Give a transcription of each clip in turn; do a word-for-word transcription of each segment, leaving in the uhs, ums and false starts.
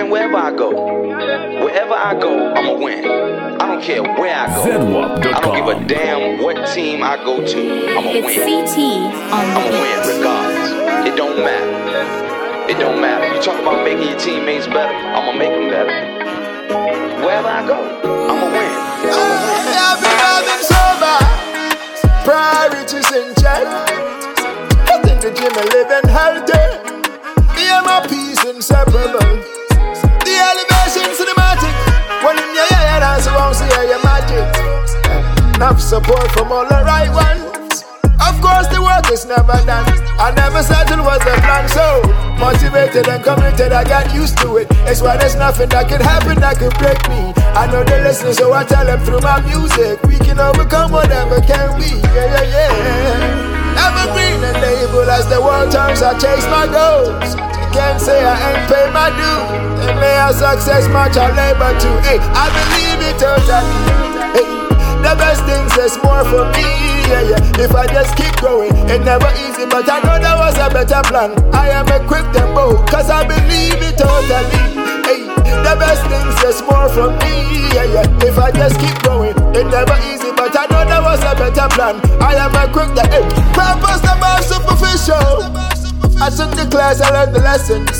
win wherever I go. Wherever I go, I'ma win. I don't care where I go. I don't give a damn what team I go to. I'ma win. It's C T on the I'ma win regardless. It don't matter. It don't matter. You talk about making your teammates better, I'ma make them better. Wherever I go, I'ma win. I'ma win. I've been having sober. Priorities in check. Get in the gym and living healthy. Me and my peace inseparable. The elevation cinematic. When in your head, I won't see your magic. Enough support from all the right ones. Of course, the work is never done. I never settled was the plan, so motivated and committed, I got used to it. It's why there's nothing that could happen that could break me. I know they listen, so I tell them through my music. We can overcome whatever can be. Yeah, yeah, yeah. Evergreen and label as the world turns, I chase my goals. Can't say I ain't paid my due. And may our success match our labor too. Hey, I believe it totally. Hey, the best things is more for me. Yeah, yeah. If I just keep going, it never easy, but I know there was a better plan. I am equipped and bold, cause I believe it totally. Hey, the best things is more for me. Yeah, yeah. If I just keep going, it never easy, but I know there was a better plan. I am equipped and hey, purpose never superficial. I took the class, I learned the lessons.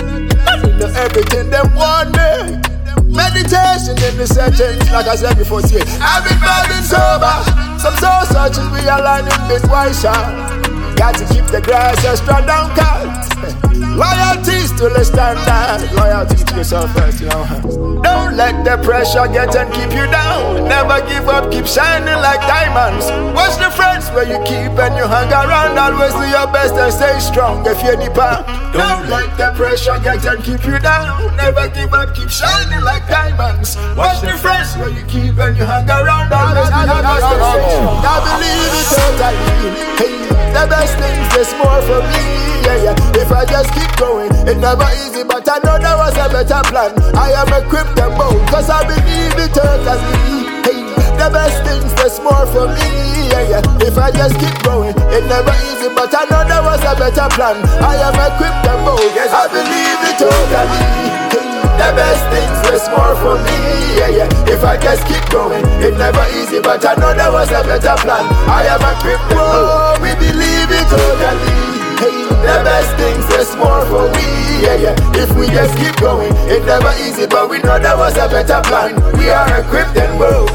I didn't know everything them want me. Meditation in the settings, like I said before, see I've been bad and sober. Some soul searches we aligning bit wiser. Got to keep the grass extra down cut. Loyalties to the standard. Loyalty to yourself first, you know. Don't let the pressure get and keep you down. Never give up, keep shining like diamonds. Watch the friends where you keep and you hang around. Always do your best and stay strong if you're deeper. Don't let the pressure get and keep you down. Never give up, keep shining like diamonds. Watch the friends where you keep and you hang around. Always do your best and stay strong. I believe it totally. Hey, the best things, there's more for me. Yeah, yeah. If I just keep going, it never easy, but I know there was a better plan. I am equipped and bold, cause I believe it totally. Hey, the best things, there's more for me. Yeah, yeah. If I just keep going, it never easy, but I know there was a better plan. I am equipped and bold, yes, I believe it totally. Hey, the best things, there's more for me. Yeah, yeah. If I just keep going, it never easy, but I know there was a better plan. I am equipped and bold, we believe it totally. Hey, the best things, there's more for we, yeah, yeah. If we just keep going, it never easy, but we know there was a better plan. We are equipped and bold.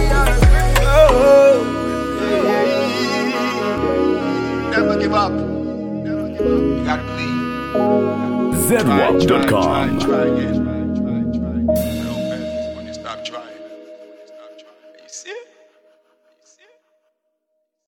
Oh, never give up. Never give up. You gotta believe. zedwap dot com. Try, try, try again. Try, try, try. When you stop trying, when you stop trying, you see it?